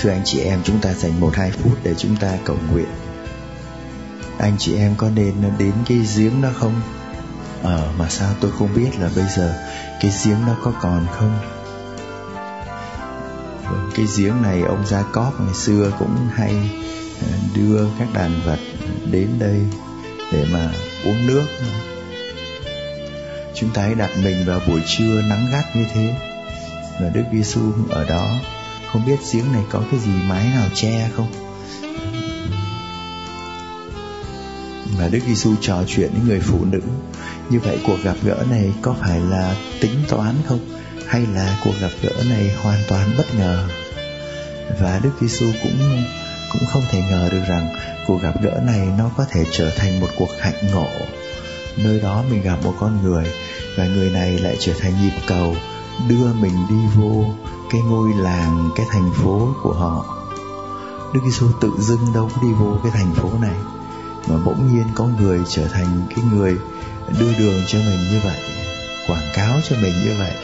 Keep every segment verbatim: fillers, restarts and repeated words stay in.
Thưa anh chị em, chúng ta dành một hai phút để chúng ta cầu nguyện. Anh chị em có nên đến cái giếng đó không? Ờ mà sao tôi không biết là bây giờ cái giếng đó có còn không? Cái giếng này ông Gia Cóp ngày xưa cũng hay đưa các đàn vật đến đây để mà uống nước. Chúng ta hãy đặt mình vào buổi trưa nắng gắt như thế, và Đức Giêsu ở đó, không biết giếng này có cái gì mái nào che không. Và Đức Giêsu trò chuyện với người phụ nữ. Như vậy cuộc gặp gỡ này có phải là tính toán không? Hay là cuộc gặp gỡ này hoàn toàn bất ngờ? Và Đức Giêsu cũng cũng không thể ngờ được rằng cuộc gặp gỡ này nó có thể trở thành một cuộc hạnh ngộ. Nơi đó mình gặp một con người, và người này lại trở thành nhịp cầu đưa mình đi vô cái ngôi làng, cái thành phố của họ. Đức Giêsu tự dưng đâu có đi vô cái thành phố này, mà bỗng nhiên có người trở thành cái người đưa đường cho mình như vậy, quảng cáo cho mình như vậy.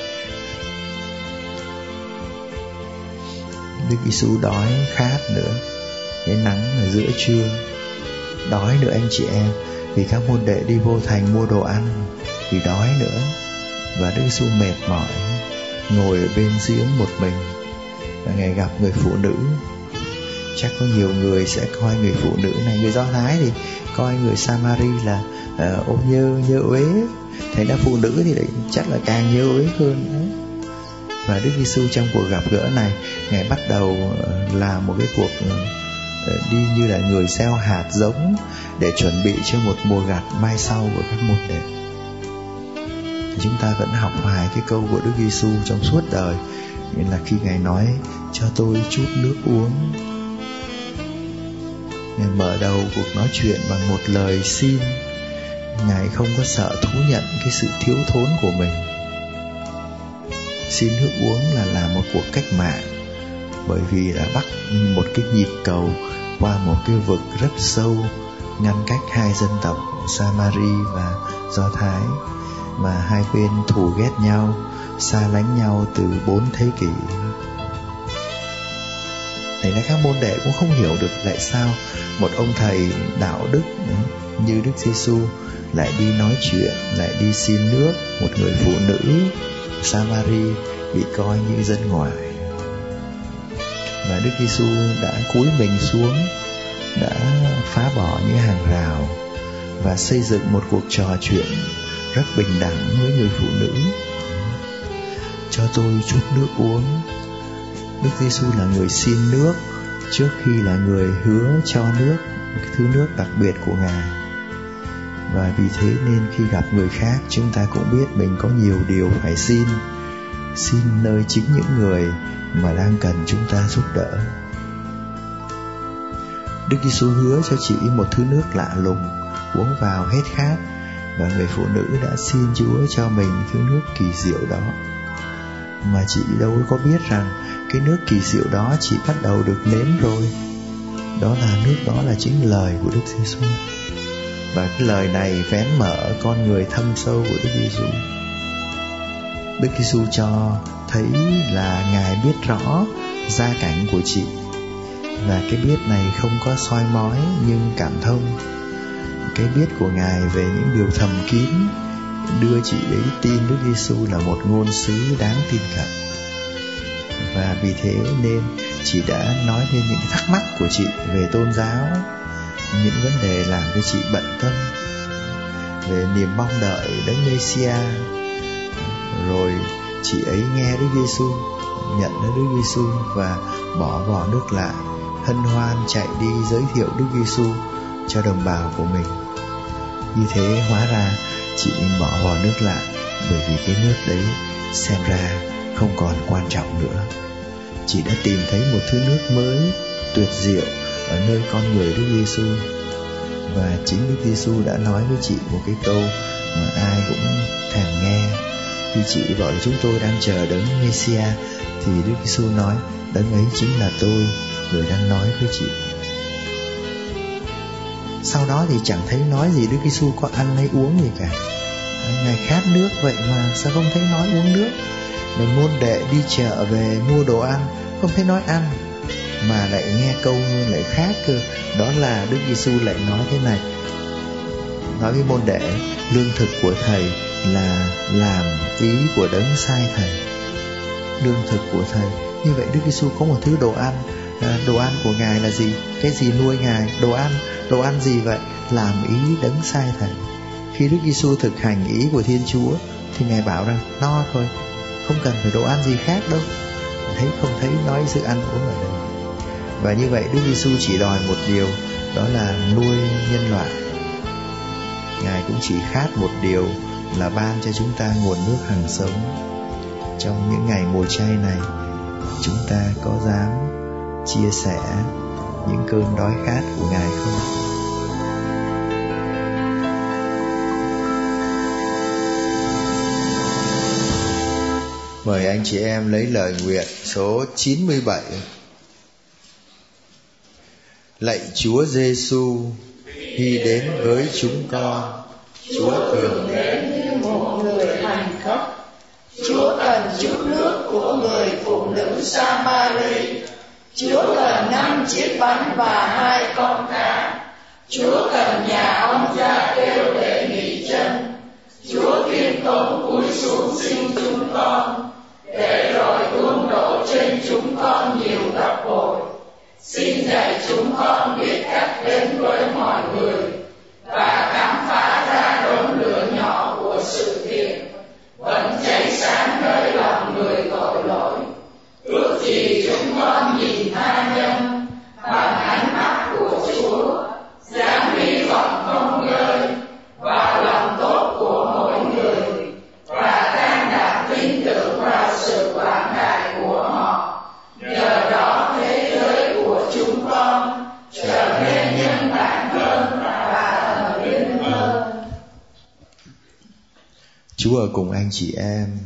Đức Giêsu đói khát nữa, cái nắng ở giữa trưa, đói nữa anh chị em, vì các môn đệ đi vô thành mua đồ ăn, vì đói nữa. Và Đức Giêsu mệt mỏi, ngồi ở bên giếng một mình, và Ngài gặp người phụ nữ. Chắc có nhiều người sẽ coi người phụ nữ này, người Do Thái thì coi người Samari là uh, ô nhơ, nhơ uế. Thế ra phụ nữ thì lại chắc là càng nhơ uế hơn nữa. Và Đức Giêsu trong cuộc gặp gỡ này, Ngài bắt đầu uh, làm một cái cuộc uh, đi như là người gieo hạt giống để chuẩn bị cho một mùa gặt mai sau của các môn đệ. Chúng ta vẫn học hoài cái câu của Đức Giêsu trong suốt đời, nghĩa là khi Ngài nói cho tôi chút nước uống. Ngài mở đầu cuộc nói chuyện bằng một lời xin. Ngài không có sợ thú nhận cái sự thiếu thốn của mình. Xin nước uống là làm một cuộc cách mạng, bởi vì đã bắt một cái nhịp cầu qua một cái vực rất sâu, ngăn cách hai dân tộc Samari và Do Thái, mà hai bên thù ghét nhau, xa lánh nhau từ bốn thế kỷ. Thế nên các môn đệ cũng không hiểu được tại sao một ông thầy đạo đức như Đức Giêsu lại đi nói chuyện, lại đi xin nước một người phụ nữ Samari bị coi như dân ngoài. Và Đức Giêsu đã cúi mình xuống, đã phá bỏ những hàng rào và xây dựng một cuộc trò chuyện rất bình đẳng với người phụ nữ. Cho tôi chút nước uống. Đức Giêsu là người xin nước trước khi là người hứa cho nước, cái thứ nước đặc biệt của Ngài. Và vì thế nên khi gặp người khác, chúng ta cũng biết mình có nhiều điều phải xin. Xin nơi chính những người mà đang cần chúng ta giúp đỡ. Đức Giêsu hứa cho chị một thứ nước lạ lùng, uống vào hết khát. Và người phụ nữ đã xin Chúa cho mình thứ nước kỳ diệu đó. Mà chị đâu có biết rằng cái nước kỳ diệu đó chỉ bắt đầu được nếm rồi. Đó là nước đó là chính lời của Đức Giêsu. Và cái lời này vén mở con người thâm sâu của Đức Giêsu. Đức Giêsu cho thấy là Ngài biết rõ gia cảnh của chị. Và cái biết này không có soi mói nhưng cảm thông. Cái biết của Ngài về những điều thầm kín đưa chị đấy tin Đức Giêsu là một ngôn sứ đáng tin cậy. Và vì thế nên chị đã nói lên những thắc mắc của chị về tôn giáo, những vấn đề làm cho chị bận tâm, về niềm mong đợi Đấng Mê-si-a. Rồi chị ấy nghe Đức Giêsu, nhận Đức Giêsu và bỏ vò nước lại, hân hoan chạy đi giới thiệu Đức Giêsu cho đồng bào của mình. Như thế hóa ra chị bỏ vò nước lại, bởi vì cái nước đấy xem ra không còn quan trọng nữa. Chị đã tìm thấy một thứ nước mới, tuyệt diệu ở nơi con người Đức Giêsu. Và chính Đức Giêsu đã nói với chị một cái câu mà ai cũng thèm nghe. Khi chị gọi là chúng tôi đang chờ Đấng Mê-si-a, thì Đức Giêsu nói Đấng ấy chính là tôi, người đang nói với chị. Sau đó thì chẳng thấy nói gì Đức Giêsu có ăn hay uống gì cả. Ngài khát nước vậy mà sao không thấy nói uống nước. Rồi môn đệ đi chợ về mua đồ ăn, không thấy nói ăn. mà lại nghe câu lại khác cơ. Đó là Đức Giêsu lại nói thế này, nói với môn đệ, lương thực của thầy là làm ý của đấng sai thầy. Lương thực của thầy. Như vậy Đức Giêsu có một thứ đồ ăn. à, Đồ ăn của Ngài là gì? Cái gì nuôi Ngài? Đồ ăn. Đồ ăn gì vậy? Làm ý đấng sai thầy. Khi Đức Giêsu thực hành ý của Thiên Chúa thì Ngài bảo rằng no thôi, không cần phải đồ ăn gì khác đâu. Thấy không thấy nói sự ăn uống ở đây. Và như vậy Đức Giêsu chỉ đòi một điều, đó là nuôi nhân loại. Ngài cũng chỉ khát một điều là ban cho chúng ta nguồn nước hằng sống. Trong những ngày mùa chay này, chúng ta có dám chia sẻ những cơn đói khát của Ngài không? Mời anh chị em lấy lời nguyện số chín mươi bảy. Lạy Chúa Giêsu, khi đến với chúng con, Chúa thường đến như một người hành khất. Chúa cần chút nước của người phụ nữ Sa-ma-ri. Chúa cần năm chiếc bánh và hai con cá. Chúa cần nhà ông cha kêu để nghỉ chân. Chúa khiêm tốn cúi xuống xin chúng con, để rồi tuôn đổ trên chúng con nhiều gấp bội. Xin dạy chúng con biết cách đến với mọi người và khám phá ra đốm lửa nhỏ của sự thiện vẫn cháy sáng nơi lòng người tội lỗi. Ước gì chúng con nhìn tha nhân bằng ánh mắt của Chúa, dám hy vọng không ngơi vào lòng tốt của mỗi người và can đảm tin tưởng vào sự quảng đại của họ. Nhờ đó thế giới của chúng con trở nên nhân bản hơn và thần linh hơn. Chúa ở cùng anh chị em.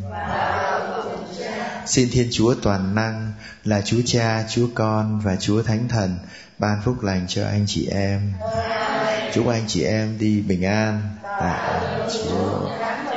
Xin Thiên Chúa toàn năng là Chúa Cha, Chúa Con và Chúa Thánh Thần ban phúc lành cho anh chị em. Chúc anh chị em đi bình an. Tạ ơn Chúa.